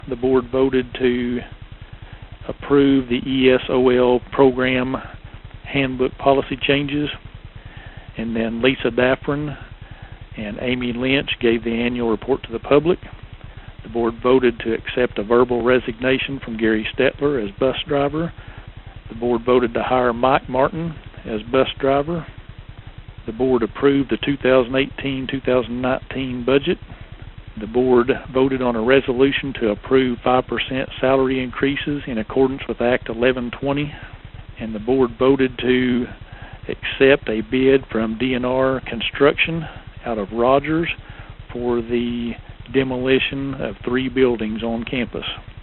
The board voted to approve the ESOL program handbook policy changes. And then Lisa Daffrin and Amy Lynch gave the annual report to the public. The board voted to accept a verbal resignation from Gary Stetler as bus driver. The board voted to hire Mike Martin as bus driver. The board approved the 2018-2019 budget. The board voted on a resolution to approve 5% salary increases in accordance with Act 1120. And the board voted to accept a bid from DNR Construction out of Rogers for the demolition of 3 buildings on campus.